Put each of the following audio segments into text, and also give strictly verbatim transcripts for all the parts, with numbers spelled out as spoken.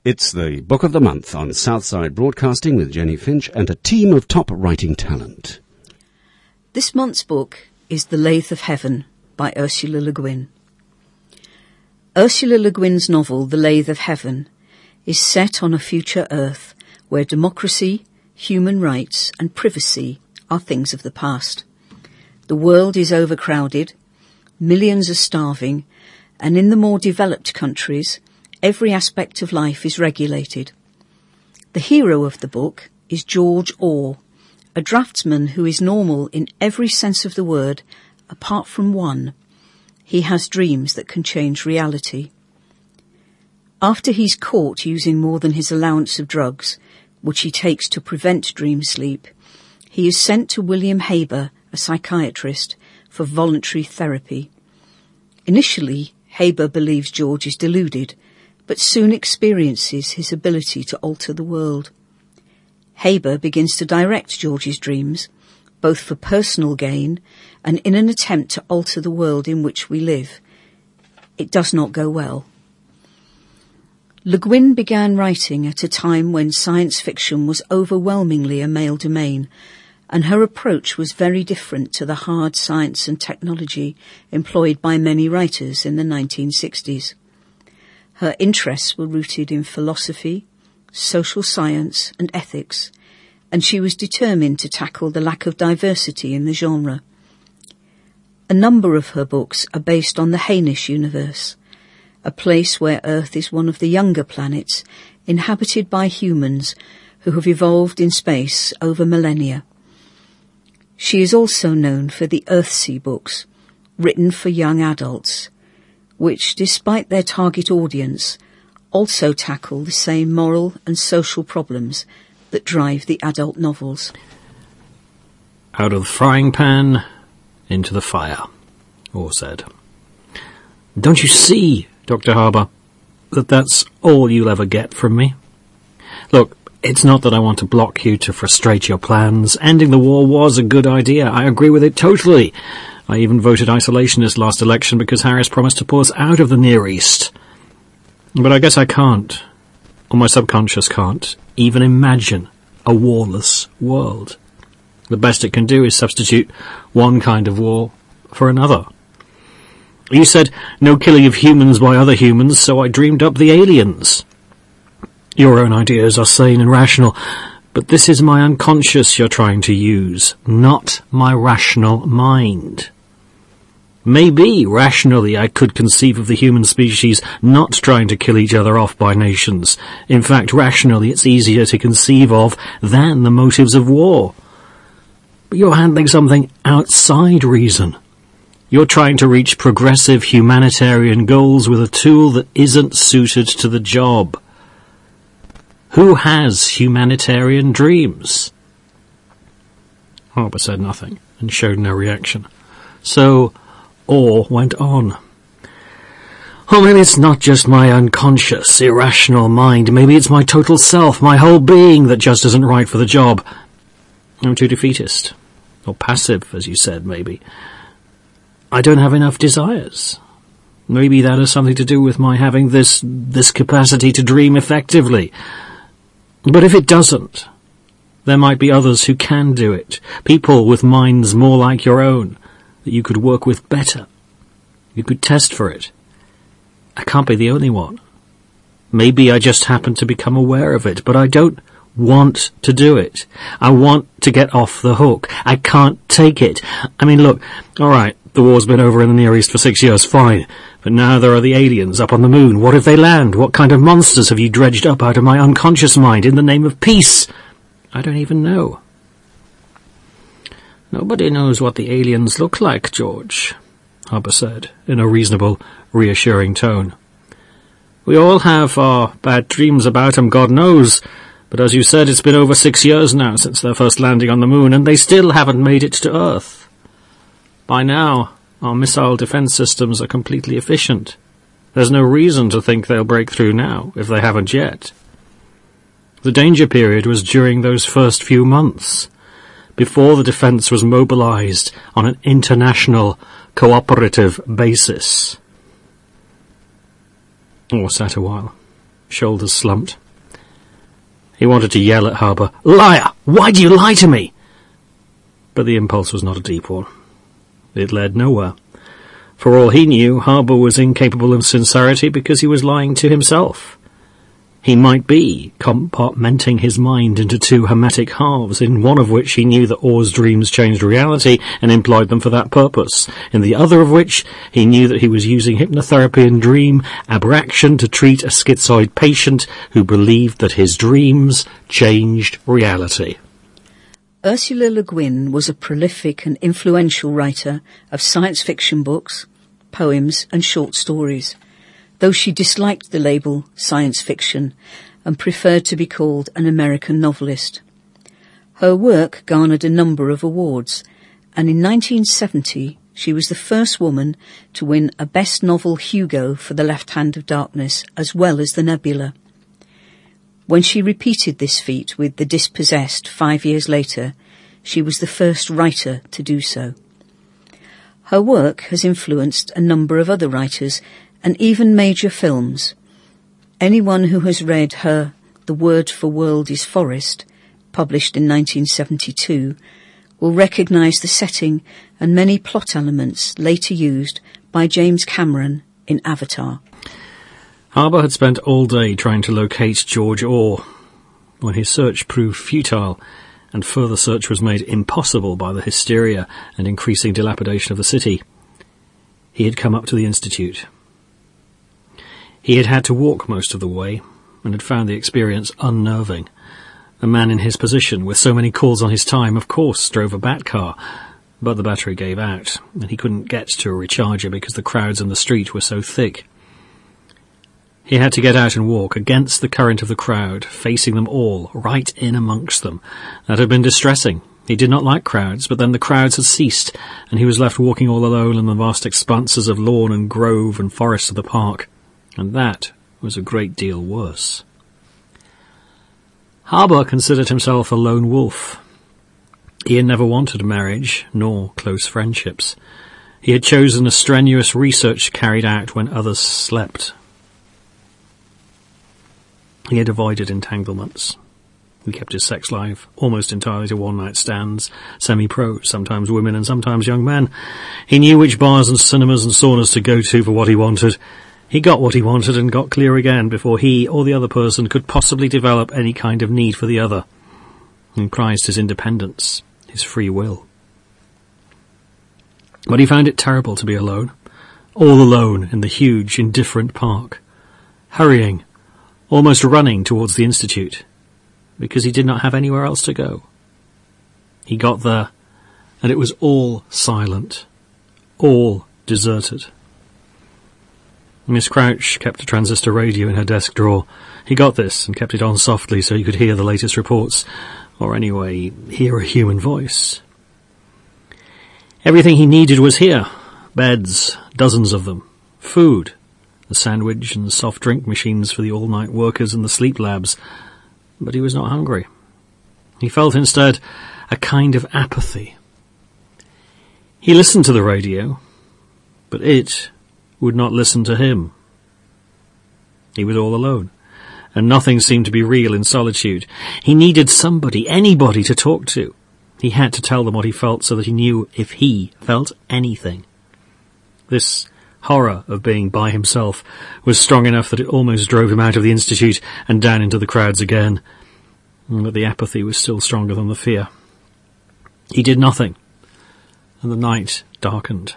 It's the Book of the Month on Southside Broadcasting with Jenny Finch and a team of top writing talent. This month's book is The Lathe of Heaven by Ursula Le Guin. Ursula Le Guin's novel The Lathe of Heaven is set on a future Earth where democracy, human rights and privacy are things of the past. The world is overcrowded, millions are starving, and in the more developed countries, every aspect of life is regulated. The hero of the book is George Orr, a draftsman who is normal in every sense of the word, apart from one. He has dreams that can change reality. After he's caught using more than his allowance of drugs, which he takes to prevent dream sleep, he is sent to William Haber, a psychiatrist, for voluntary therapy. Initially, Haber believes George is deluded, but soon experiences his ability to alter the world. Haber begins to direct George's dreams, both for personal gain and in an attempt to alter the world in which we live. It does not go well. Le Guin began writing at a time when science fiction was overwhelmingly a male domain, and her approach was very different to the hard science and technology employed by many writers in the nineteen sixties. Her interests were rooted in philosophy, social science and ethics, and she was determined to tackle the lack of diversity in the genre. A number of her books are based on the Hainish universe, a place where Earth is one of the younger planets inhabited by humans who have evolved in space over millennia. She is also known for the Earthsea books, written for young adults, which, despite their target audience, also tackle the same moral and social problems that drive the adult novels. Out of the frying pan, into the fire, Orr said. Don't you see, Doctor Harbour, that that's all you'll ever get from me? Look, it's not that I want to block you to frustrate your plans. Ending the war was a good idea. I agree with it totally. I even voted isolationist last election because Harris promised to pull us out of the Near East. But I guess I can't, or my subconscious can't, even imagine a warless world. The best it can do is substitute one kind of war for another. You said no killing of humans by other humans, so I dreamed up the aliens. Your own ideas are sane and rational, but this is my unconscious you're trying to use, not my rational mind. Maybe, rationally, I could conceive of the human species not trying to kill each other off by nations. In fact, rationally, it's easier to conceive of than the motives of war. But you're handling something outside reason. You're trying to reach progressive humanitarian goals with a tool that isn't suited to the job. Who has humanitarian dreams? Harbour said nothing and showed no reaction. So Orr went on. Oh, maybe it's not just my unconscious, irrational mind. Maybe it's my total self, my whole being that just isn't right for the job. I'm too defeatist. Or passive, as you said, maybe. I don't have enough desires. Maybe that has something to do with my having this, this capacity to dream effectively. But if it doesn't, there might be others who can do it. People with minds more like your own, that you could work with better. You could test for it. I can't be the only one. Maybe I just happen to become aware of it, but I don't want to do it. I want to get off the hook. I can't take it. I mean, look, all right, the war's been over in the Near East for six years, fine. But now there are the aliens up on the moon. What if they land? What kind of monsters have you dredged up out of my unconscious mind in the name of peace? I don't even know. Nobody knows what the aliens look like, George, Harbour said, in a reasonable, reassuring tone. We all have our bad dreams about 'em, God knows. But as you said, it's been over six years now since their first landing on the moon, and they still haven't made it to Earth. By now, our missile defense systems are completely efficient. There's no reason to think they'll break through now, if they haven't yet. The danger period was during those first few months, before the defense was mobilized on an international, cooperative basis. Orr sat a while, shoulders slumped. He wanted to yell at Harbour, "Liar! Why do you lie to me?" But the impulse was not a deep one. It led nowhere. For all he knew, Harbour was incapable of sincerity because he was lying to himself. He might be compartmenting his mind into two hermetic halves, in one of which he knew that Orr's dreams changed reality and employed them for that purpose, in the other of which he knew that he was using hypnotherapy and dream aberration to treat a schizoid patient who believed that his dreams changed reality. Ursula Le Guin was a prolific and influential writer of science fiction books, poems and short stories, though she disliked the label science fiction and preferred to be called an American novelist. Her work garnered a number of awards, and in nineteen seventy she was the first woman to win a Best Novel Hugo for The Left Hand of Darkness, as well as The Nebula. When she repeated this feat with The Dispossessed five years later, she was the first writer to do so. Her work has influenced a number of other writers and even major films. Anyone who has read her The Word for World is Forest, published in nineteen seventy-two, will recognise the setting and many plot elements later used by James Cameron in Avatar. Harbour had spent all day trying to locate George Orr. When his search proved futile, and further search was made impossible by the hysteria and increasing dilapidation of the city, he had come up to the Institute. He had had to walk most of the way, and had found the experience unnerving. A man in his position, with so many calls on his time, of course drove a bat car, but the battery gave out, and he couldn't get to a recharger because the crowds in the street were so thick. He had to get out and walk against the current of the crowd, facing them all, right in amongst them. That had been distressing. He did not like crowds, but then the crowds had ceased, and he was left walking all alone in the vast expanses of lawn and grove and forest of the park. And that was a great deal worse. Harbour considered himself a lone wolf. He had never wanted marriage, nor close friendships. He had chosen a strenuous research carried out when others slept. He had avoided entanglements. He kept his sex life almost entirely to one-night stands, semi-pros, sometimes women and sometimes young men. He knew which bars and cinemas and saunas to go to for what he wanted. He got what he wanted and got clear again before he or the other person could possibly develop any kind of need for the other. He prized his independence, his free will. But he found it terrible to be alone, all alone in the huge, indifferent park, hurrying, almost running towards the Institute, because he did not have anywhere else to go. He got there, and it was all silent, all deserted. Miss Crouch kept a transistor radio in her desk drawer. He got this and kept it on softly so he could hear the latest reports, or anyway, hear a human voice. Everything he needed was here. Beds, dozens of them. Food, the sandwich and soft drink machines for the all-night workers and the sleep labs. But he was not hungry. He felt instead a kind of apathy. He listened to the radio, but it would not listen to him. He was all alone, and nothing seemed to be real in solitude. He needed somebody, anybody to talk to. He had to tell them what he felt so that he knew if he felt anything. This horror of being by himself was strong enough that it almost drove him out of the Institute and down into the crowds again. But the apathy was still stronger than the fear. He did nothing, and the night darkened.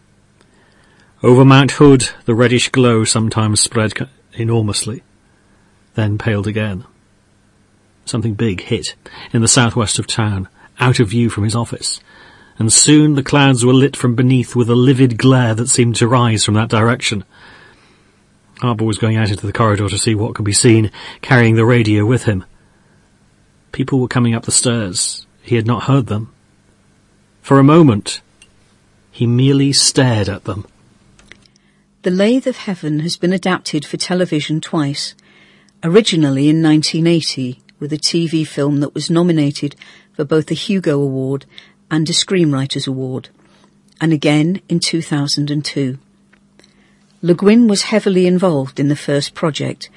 Over Mount Hood, the reddish glow sometimes spread enormously, then paled again. Something big hit in the southwest of town, out of view from his office, and soon the clouds were lit from beneath with a livid glare that seemed to rise from that direction. Harbour was going out into the corridor to see what could be seen, carrying the radio with him. People were coming up the stairs. He had not heard them. For a moment, he merely stared at them. The Lathe of Heaven has been adapted for television twice, originally in nineteen eighty with a T V film that was nominated for both a Hugo Award and a Screenwriters Award, and again in two thousand two. Le Guin was heavily involved in the first project,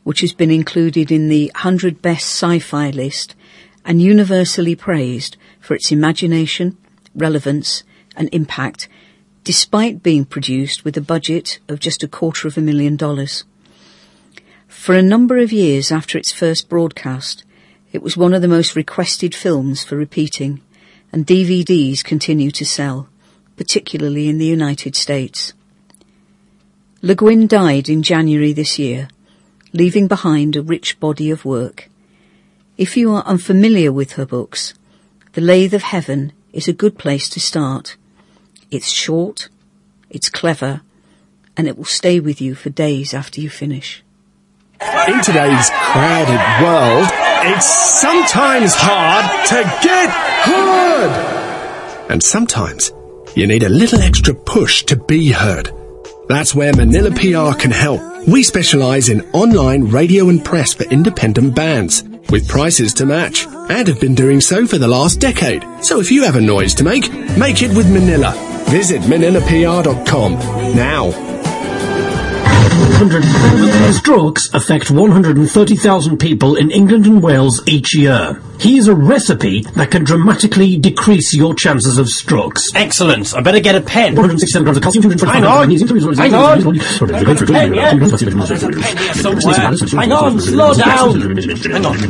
which has been included in the one hundred Best Sci-Fi list and universally praised for its imagination, relevance and impact, despite being produced with a budget of just a quarter of a million dollars. For a number of years after its first broadcast, it was one of the most requested films for repeating, and D V Ds continue to sell, particularly in the United States. Le Guin died in January this year, leaving behind a rich body of work. If you are unfamiliar with her books, The Lathe of Heaven is a good place to start. It's short, it's clever, and it will stay with you for days after you finish. In today's crowded world, it's sometimes hard to get heard. And sometimes you need a little extra push to be heard. That's where Manila P R can help. We specialise in online radio and press for independent bands, with prices to match, and have been doing so for the last decade. So if you have a noise to make, make it with Manila. Visit manila p r dot com now. Strokes affect one hundred thirty thousand people in England and Wales each year. Here's a recipe that can dramatically decrease your chances of strokes. Excellent. I better get a pen. one hundred sixty-seven grams of calcium. Hang on. Hang on. Pen, yeah. Hang on. Slow down. Hang on.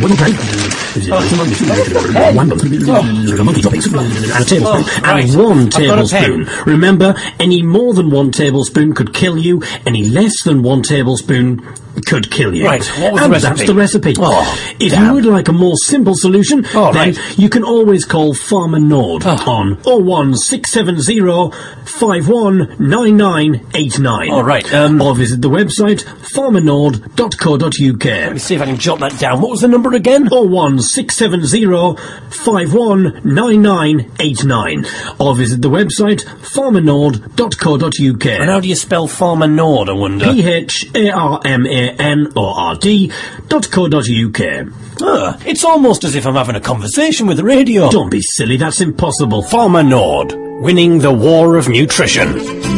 And a tablespoon. And one tablespoon. Remember, any more than one tablespoon could kill you. Any less than one tablespoon could kill you. Right, what was and the recipe? That's the recipe. Oh, if damn. you would like a more simple solution, oh, then right. you can always call Farmer Nord oh. on oh one six seven zero five one nine nine eight nine. All right. Um, or visit the website farmer nord dot co dot u k. Let me see if I can jot that down. What was the number again? oh one six seven zero five one nine nine eight nine. Or visit the website farmer nord dot co dot u k. And how do you spell Farmer Nord, I wonder? P H A R M A N O R D dot co dot u k. Ah, it's almost as if I'm having a conversation with the radio. Don't be silly, that's impossible. Farmer Nord, winning the war of nutrition.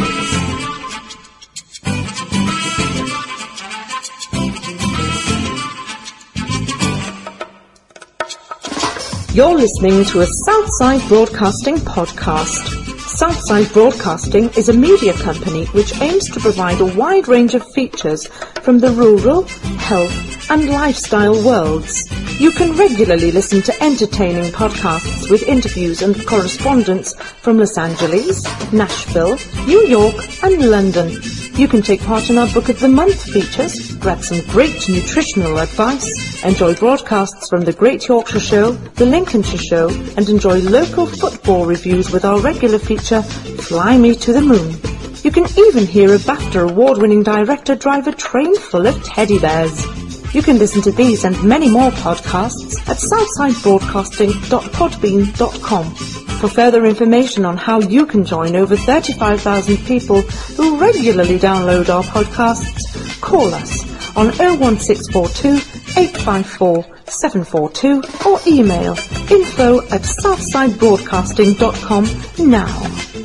You're listening to a Southside Broadcasting podcast. Southside Broadcasting is a media company which aims to provide a wide range of features from the rural, health and lifestyle worlds. You can regularly listen to entertaining podcasts with interviews and correspondence from Los Angeles, Nashville, New York and London. You can take part in our Book of the Month features, grab some great nutritional advice, enjoy broadcasts from the Great Yorkshire Show, the Lincolnshire Show, and enjoy local football reviews with our regular feature, Fly Me to the Moon. You can even hear a BAFTA award-winning director drive a train full of teddy bears. You can listen to these and many more podcasts at southside broadcasting dot podbean dot com. For further information on how you can join over thirty-five thousand people who regularly download our podcasts, call us on oh one six four two eight five four seven four two or email info at southside broadcasting dot com now.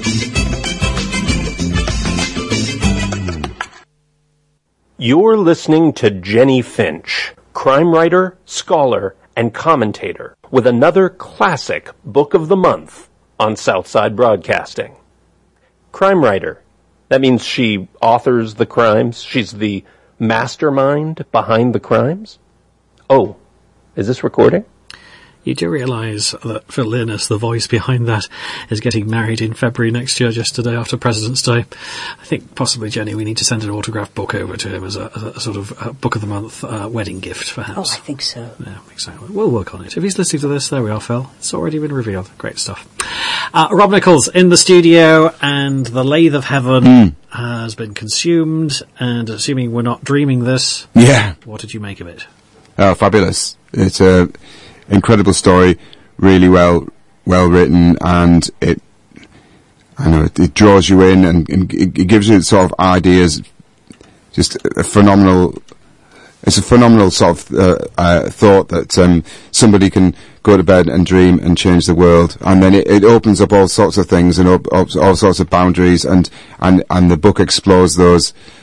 You're listening to Jenny Finch, crime writer, scholar, and commentator, with another classic Book of the Month on Southside Broadcasting. Crime writer. That means she authors the crimes? She's the mastermind behind the crimes? Oh, is this recording? You do realise that Phil Linus, the voice behind that, is getting married in February next year, just a day after President's Day. I think possibly, Jenny, we need to send an autographed book over to him as a, as a sort of a Book of the Month uh, wedding gift, perhaps. Oh, I think so. Yeah, exactly. We'll work on it. If he's listening to this, there we are, Phil. It's already been revealed. Great stuff. Uh, Rob Nichols in the studio, and The Lathe of Heaven mm. has been consumed, and assuming we're not dreaming this, yeah. What did you make of it? Oh, fabulous. It's a incredible story, really well well written, and it I know it, it draws you in, and, and it, it gives you sort of ideas. Just a phenomenal it's a phenomenal sort of uh, uh, thought that um, somebody can go to bed and dream and change the world, and then it, it opens up all sorts of things and op- op- all sorts of boundaries, and, and, and the book explores those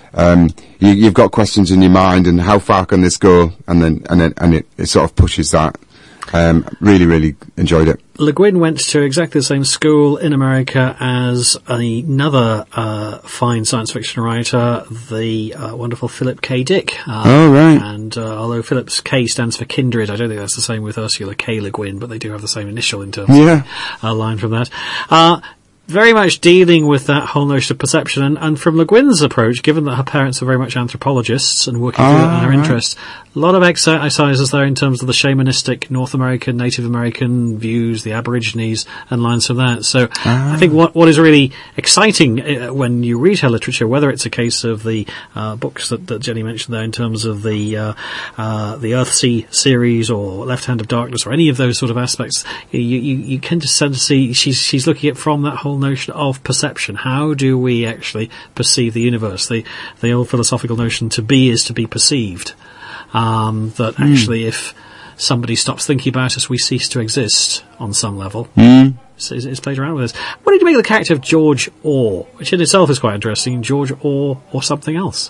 um, you, you've got questions in your mind, and how far can this go? And then, and then, and it, it sort of pushes that. Um, really, really enjoyed it. Le Guin went to exactly the same school in America as another uh, fine science fiction writer, the uh, wonderful Philip K. Dick. Uh, oh, right. And uh, although Philip's K stands for kindred, I don't think that's the same with Ursula K. Le Guin, but they do have the same initial in terms yeah. of a uh, line from that. Uh, very much dealing with that whole notion of perception, and, and from Le Guin's approach, given that her parents are very much anthropologists and working through oh, that in their right. interests, a lot of exercises there in terms of the shamanistic North American, Native American views, the Aborigines, and lines from that. So ah. I think what what is really exciting uh, when you read her literature, whether it's a case of the uh, books that, that Jenny mentioned there in terms of the uh, uh, the Earthsea series or Left Hand of Darkness or any of those sort of aspects, you you, you can just sort of see she's she's looking at from that whole notion of perception. How do we actually perceive the universe? The the old philosophical notion to be is to be perceived. Um, that mm. actually, if somebody stops thinking about us, we cease to exist on some level. Mm. So it's, it's played around with this. What did you make of the character of George Orr, which in itself is quite interesting? George Orr or something else?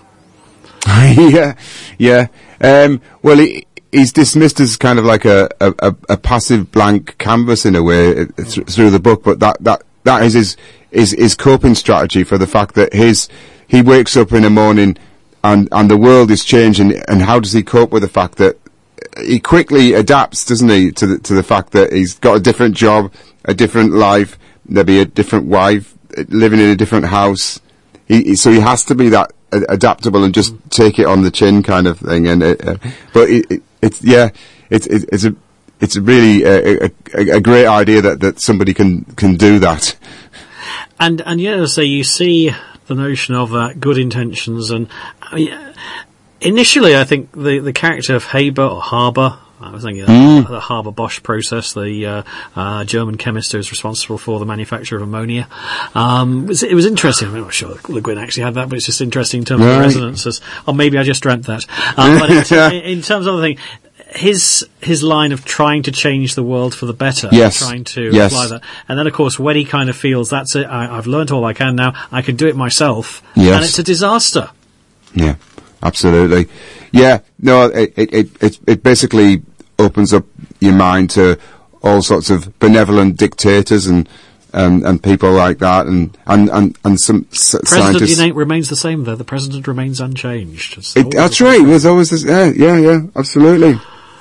yeah, yeah. Um, well, he, he's dismissed as kind of like a, a, a passive blank canvas in a way th- through the book, but that, that, that is his, his, his coping strategy for the fact that his, he wakes up in the morning and, and the world is changing, and how does he cope with the fact that he quickly adapts, doesn't he, to the, to the fact that he's got a different job, a different life, maybe a different wife, living in a different house. He, so he has to be that adaptable and just take it on the chin kind of thing. And it, uh, but it, it, it's yeah, it's it, it's a it's a really a, a, a great idea that, that somebody can can do that. And and yeah, so you see the notion of uh, good intentions, and I mean, initially I think the the character of Haber or Haber. I was thinking mm. the Haber-Bosch process, the uh, uh, German chemist who is responsible for the manufacture of ammonia. Um, it, was, it was interesting. I'm not sure Le Guin actually had that, but it's just interesting in terms right. of resonances. Or maybe I just dreamt that. Um, but in, in terms of the thing, his his line of trying to change the world for the better, yes. trying to yes. apply that, and then of course when he kind of feels that's it, I, I've learned all I can now, I can do it myself, yes. and it's a disaster. Yeah. Absolutely. Yeah, no, it, it, it, it basically opens up your mind to all sorts of benevolent dictators and, um, and people like that, and, and, and, and some s- President scientists. President remains the same though, the president remains unchanged. It, that's right, it was always this, yeah, yeah, yeah, absolutely.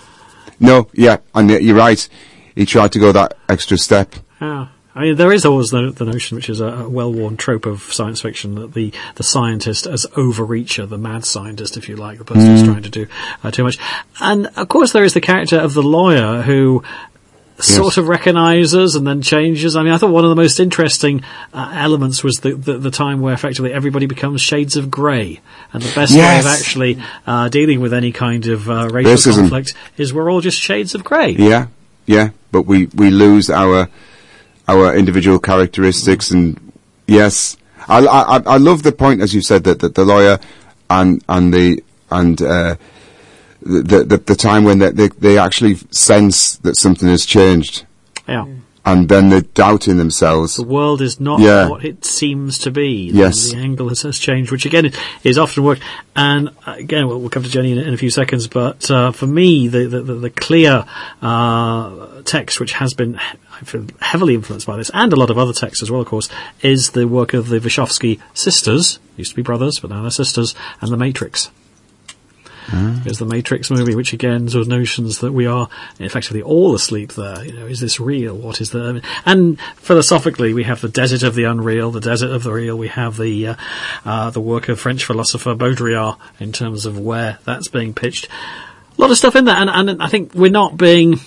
No, yeah, and you're right, he tried to go that extra step. Yeah. I mean, there is always the, the notion, which is a, a well-worn trope of science fiction, that the, the scientist as overreacher, the mad scientist, if you like, the person mm. who's trying to do uh, too much. And, of course, there is the character of the lawyer who yes. sort of recognises and then changes. I mean, I thought one of the most interesting uh, elements was the, the, the time where effectively everybody becomes shades of grey. And the best yes. way of actually uh, dealing with any kind of uh, racial Racism. conflict is we're all just shades of grey. Yeah, yeah, but we, we lose our... our individual characteristics, and yes, I, I, I love the point, as you said, that, that the lawyer and and the and uh, the, the the time when they, they they actually sense that something has changed, yeah, and then they're doubting themselves. The world is not yeah. what it seems to be. Yes, the angle has, has changed, which again is often worked. And again, we'll, we'll come to Jenny in, in a few seconds. But uh, for me, the the, the, the clear uh, text, which has been I feel heavily influenced by this, and a lot of other texts as well, of course, is the work of the Wachowski sisters. Used to be brothers, but now they're sisters, and The Matrix. Mm. Is the Matrix movie, which again sort of notions that we are effectively all asleep there. You know, is this real? What is the? And philosophically, we have the desert of the unreal, the desert of the real. We have the uh, uh, the work of French philosopher Baudrillard in terms of where that's being pitched. A lot of stuff in there, and, and I think we're not being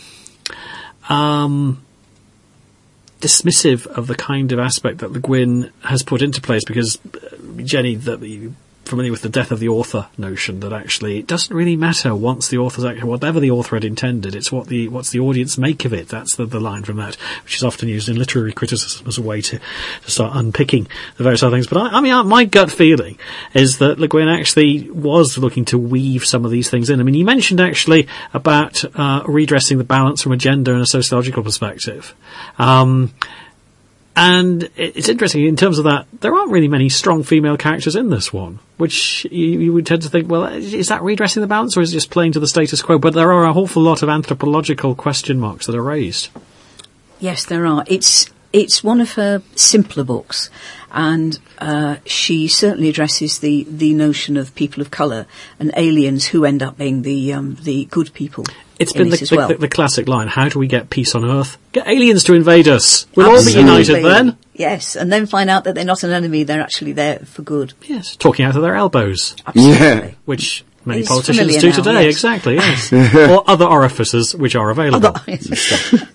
um, dismissive of the kind of aspect that Le Guin has put into place, because uh, Jenny, that you familiar with the death of the author notion, that actually it doesn't really matter once the author's actually, whatever the author had intended, it's what the what's the audience make of it. That's the, the line from that, which is often used in literary criticism as a way to, to start unpicking the various other things. But I, I mean, my gut feeling is that Le Guin actually was looking to weave some of these things in. I mean, you mentioned actually about uh, redressing the balance from a gender and a sociological perspective. Um, And it- it's interesting, in terms of that, there aren't really many strong female characters in this one, which you, you would tend to think, well, is that redressing the balance, or is it just playing to the status quo? But there are a awful lot of anthropological question marks that are raised. Yes, there are. It's it's one of her simpler books, and uh, she certainly addresses the, the notion of people of colour and aliens who end up being the um, the good people. It's in been the, it as the, well. the, the classic line, how do we get peace on Earth? Get aliens to invade us. We'll Absolutely. all be united then. Yes, and then find out that they're not an enemy, they're actually there for good. Yes, talking out of their elbows, Absolutely. Yeah. which many It's politicians familiar do now, today, yes. exactly, yes. Or other orifices which are available. Although-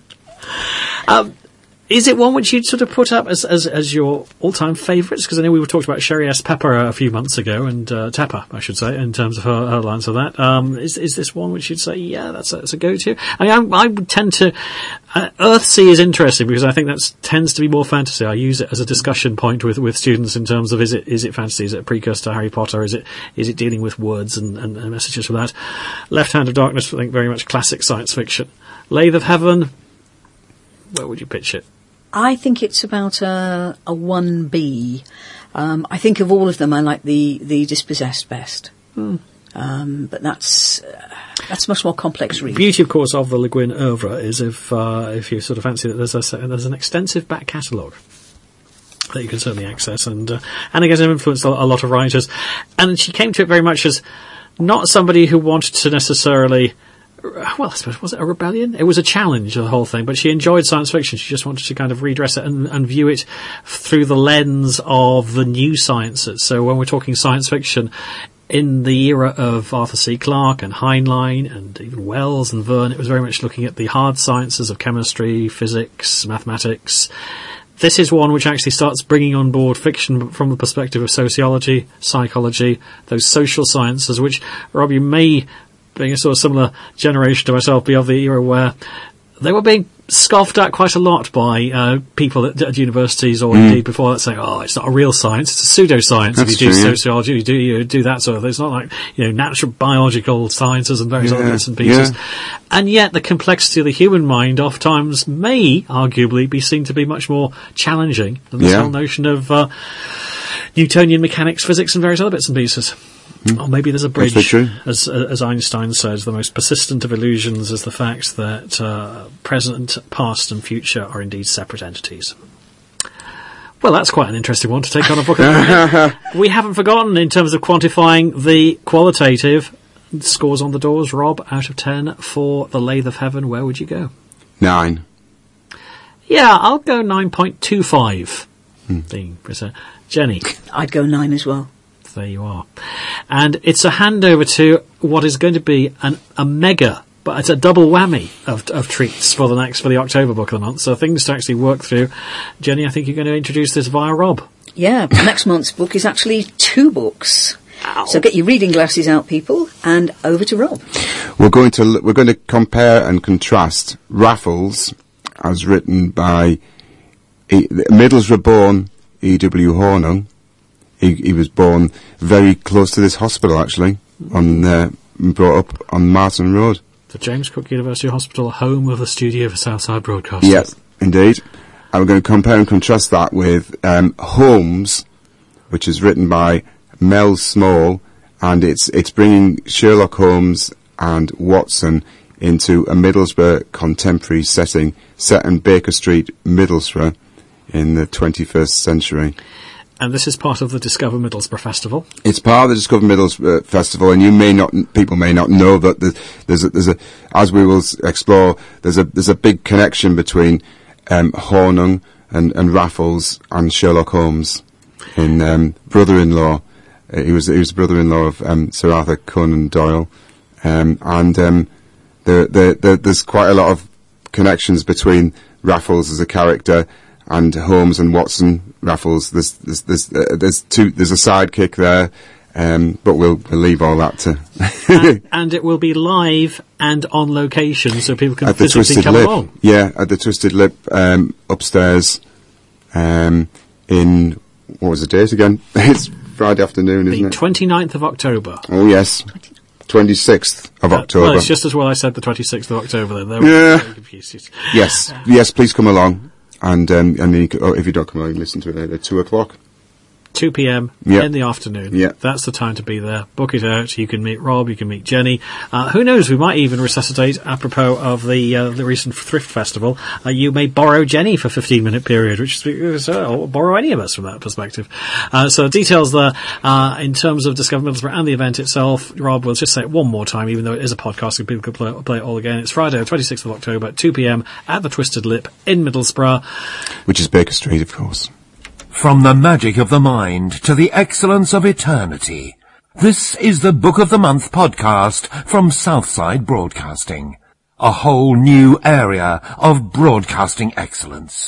Um, is it one which you'd sort of put up as as, as your all-time favourites? Because I know we were talking about Sherry S. Pepper a few months ago, and uh, Tepper, I should say, in terms of her, her lines of that. Um, is is this one which you'd say, yeah, that's a, that's a go-to? I mean, I, I would tend to... Uh, Earthsea is interesting because I think that tends to be more fantasy. I use it as a discussion point with, with students in terms of is it is it fantasy, is it a precursor to Harry Potter, is it is it dealing with words and, and, and messages for that? Left Hand of Darkness, I think, very much classic science fiction. Lathe of Heaven, where would you pitch it? I think it's about a, a one B. Um, I think of all of them, I like the, the Dispossessed best. Hmm. Um, but that's uh, that's a much more complex read. The beauty, of course, of the Le Guin oeuvre is if uh, if you sort of fancy that there's a there's an extensive back catalogue that you can certainly access, and uh, and again, influenced a, a lot of writers. And she came to it very much as not somebody who wanted to necessarily. Well, I suppose, was it a rebellion? It was a challenge, the whole thing, but she enjoyed science fiction. She just wanted to kind of redress it and, and view it through the lens of the new sciences. So when we're talking science fiction, in the era of Arthur C. Clarke and Heinlein and even Wells and Verne, it was very much looking at the hard sciences of chemistry, physics, mathematics. This is one which actually starts bringing on board fiction from the perspective of sociology, psychology, those social sciences, which, Rob, you may, being a sort of similar generation to myself, be of the era where they were being scoffed at quite a lot by uh, people at, at universities or mm. indeed before that, saying, oh, it's not a real science, it's a pseudoscience. If you do true, sociology, you do you do that sort of thing. It's not like, you know, natural biological sciences and various yeah. other bits and pieces. Yeah. And yet the complexity of the human mind oft times may arguably be seen to be much more challenging than this yeah. whole notion of uh, Newtonian mechanics, physics and various other bits and pieces. Mm. Or maybe there's a bridge, as as Einstein says, the most persistent of illusions is the fact that uh, present, past and future are indeed separate entities. Well, that's quite an interesting one to take on a book. We haven't forgotten, in terms of quantifying the qualitative scores on the doors. Rob, out of ten for The Lathe of Heaven, where would you go? Nine. Yeah, I'll go nine point two five. Mm. Jenny? I'd go nine as well. There you are. And it's a handover to what is going to be an, a mega, but it's a double whammy of, of treats for the next, for the October book of the month. So things to actually work through. Jenny, I think you're going to introduce this via Rob. Yeah, next month's book is actually two books. Ow. So get your reading glasses out, people, and over to Rob. We're going to we're going to compare and contrast Raffles, as written by e, Middlesbrough-born E W Hornung. He, he was born very close to this hospital, actually, on uh, brought up on Martin Road. The James Cook University Hospital, home of the studio for Southside Broadcasting. Yes, indeed. And we're going to compare and contrast that with um, Holmes, which is written by Mel Small, and it's it's bringing Sherlock Holmes and Watson into a Middlesbrough contemporary setting, set in Baker Street, Middlesbrough, in the twenty-first century. And this is part of the Discover Middlesbrough Festival. It's part of the Discover Middlesbrough Festival, and you may not, people may not know that there's, there's a, there's a, as we will explore, there's a, there's a big connection between um, Hornung and, and Raffles and Sherlock Holmes in um, brother-in-law. Uh, he was he was brother-in-law of um, Sir Arthur Conan Doyle, um, and um, there, there, there, there's quite a lot of connections between Raffles as a character and Holmes and Watson. Raffles, there's there's there's, uh, there's two there's a sidekick there, um, but we'll, we'll leave all that to. and, and it will be live and on location, so people can at the physically Twisted come Lip. along. Yeah, at the Twisted Lip um, upstairs. Um, in what was the date again? It's Friday afternoon, isn't The it? twenty-ninth of October. Oh yes, twenty-sixth of Uh, October. Well, it's just as well I said the twenty-sixth of October then. There Yeah. very confused. Yes, yes. Please come along. and um, and then you can, oh, if you don't come along, listen to it at two o'clock. two p.m. Yep. in the afternoon. Yep. That's the time to be there. Book it out. You can meet Rob. You can meet Jenny. Uh, who knows? We might even resuscitate, apropos of the uh, the recent Thrift Festival. Uh, you may borrow Jenny for a fifteen-minute period, which is, uh, or borrow any of us from that perspective. Uh, so details there uh, in terms of Discover Middlesbrough and the event itself. Rob, we'll just say it one more time, even though it is a podcast, so people could play, play it all again. It's Friday, the twenty-sixth of October, at two p.m. at the Twisted Lip in Middlesbrough. Which is Baker Street, of course. From the magic of the mind to the excellence of eternity, this is the Book of the Month podcast from Southside Broadcasting. A whole new area of broadcasting excellence.